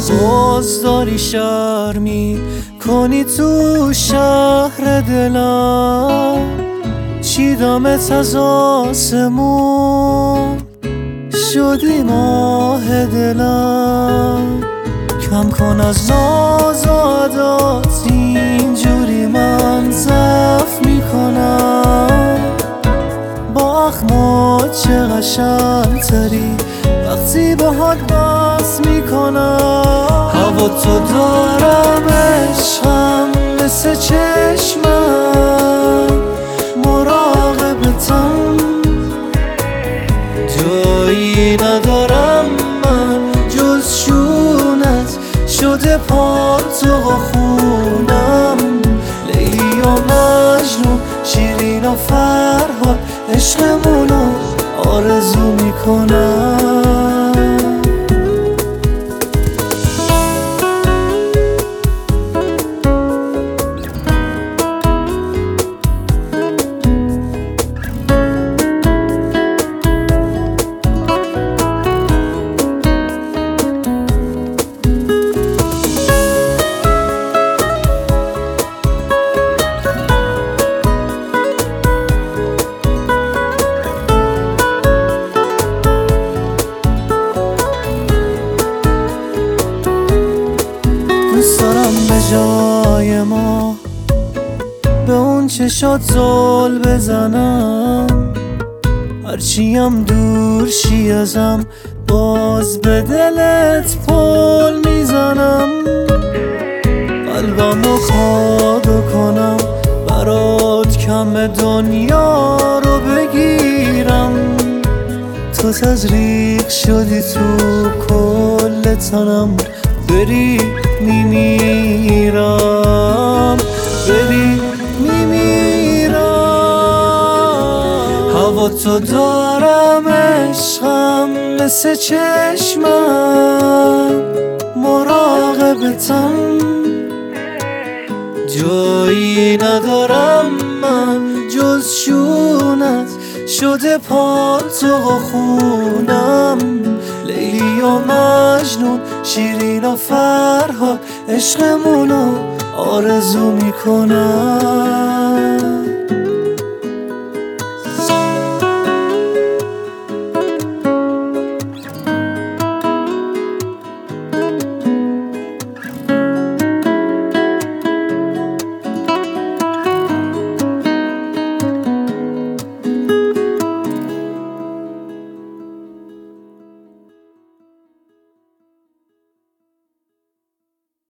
باز داری شرمی کنی تو شهر دلم، چیدمت از آسمون شدی ماه دلم. کم کن از ناز و عدات، اینجوری من ضعف میکنم. با اخمات چه قشنگ تری وقتی باهات بس میکنم. هوا تو دارم عشقم مثل چشمم، مراقبتم جایی ندارم من جز شونت، شده پالتو و خونم. لیلی و مجنون، شیرین و فرهاد، عشقمونو آرزو میکنم. دوست دارم به جای ما به اون چشات زل بزنم، هرچیم دور شی ازم باز به دلت پل میزنم. قلبمو کادو کنم برات، کم دنیا رو بگیرم. تو تزریق شدی تو کل تنم، بری میمیرم، بری میمیرم. هوا تو دارم عشقم مثل چشمم، مراقبتم جایی ندارم من جز شونت، شده پالتو و خونم. لیلی و مجنون، شیرین و فرهاد، عشقمونو آرزو میکنم.